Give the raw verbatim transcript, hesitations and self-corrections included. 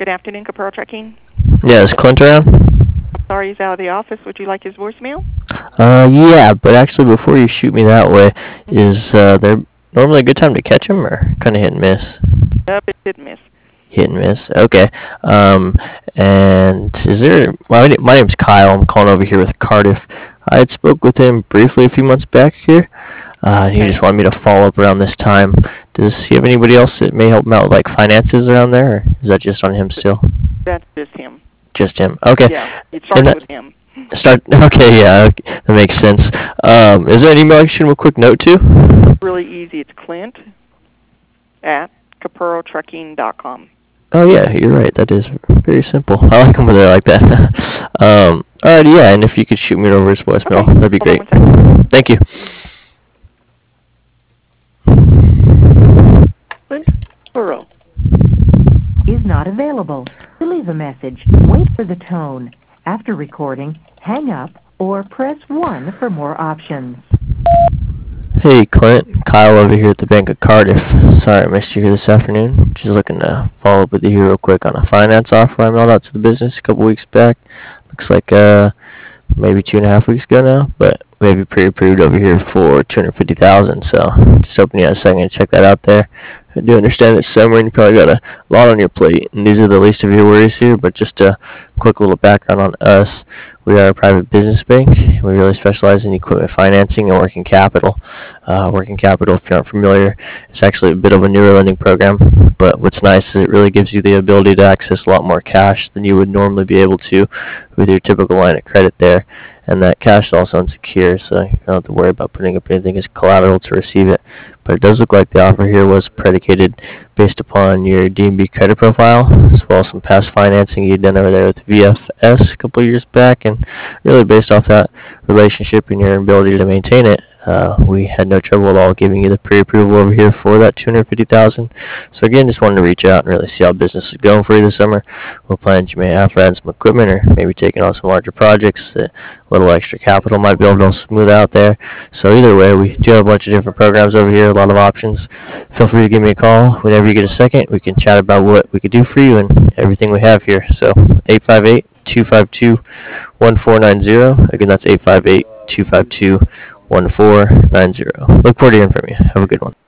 afternoon, Capro Trucking. Yeah, is Clint around? I'm sorry, he's out of the office. Would you like his voicemail? Uh, yeah, but actually, before you shoot me that way, is uh, there normally a good time to catch him, or kind of hit and miss? Yep, it did miss. Hit and miss. Okay. Um, and is there? My my name's Kyle. I'm calling over here with Cardiff. I had spoke with him briefly a few months back here. Uh, and he Okay. just wanted me to follow up around this time. Does he have anybody else that may help him out with like finances around there, or is that just on him still? That's just him. Just him. Okay. Yeah, it Then starts that with him. start. Okay, yeah, okay, that makes sense. Um, is there an email I can shoot him a quick note to? Really easy. It's Clint at capuro trucking dot com. Oh yeah, you're right. That is very simple. I like them when they're like that. um, alrighty, yeah, and if you could shoot me over his voicemail, Okay. that'd be Hold great. on one second. Thank you. Clint Burrow. Is not available. To leave a message, wait for the tone. After recording, hang up or press one for more options. Hey Clint, Kyle over here at the Bank of Cardiff. Sorry I missed you here this afternoon. Just looking to follow up with you here real quick on a finance offer I mailed out to the business a couple weeks back. Looks like uh maybe two and a half weeks ago now, but we have you pre-approved over here for two hundred fifty thousand. So just hoping you had a second to check that out there. I do understand it's summer and you probably got a lot on your plate, and these are the least of your worries here. But just a quick little background on us. We are a private business bank. We really specialize in equipment financing and working capital. Uh, working capital, if you aren't familiar, it's actually a bit of a newer lending program. But what's nice is it really gives you the ability to access a lot more cash than you would normally be able to with your typical line of credit there. And that cash is also unsecured, so you don't have to worry about putting up anything as collateral to receive it. But it does look like the offer here was predicated based upon your D and B credit profile, as well as some past financing you'd done over there with V F S a couple years back, and really based off that relationship and your ability to maintain it, uh, we had no trouble at all giving you the pre-approval over here for that two hundred fifty thousand dollars. So again, just wanted to reach out and really see how business is going for you this summer, what plans you may have for adding some equipment, or maybe taking on some larger projects that a little extra capital might be able to smooth out there. So either way, we do have a bunch of different programs over here, a lot of options. Feel free to give me a call whenever you get a second. We can chat about what we could do for you and everything we have here. So eight five eight, two five two, one four nine zero. Again, that's eight five eight, two five two, one four nine zero. Look forward to hearing from you. Have a good one.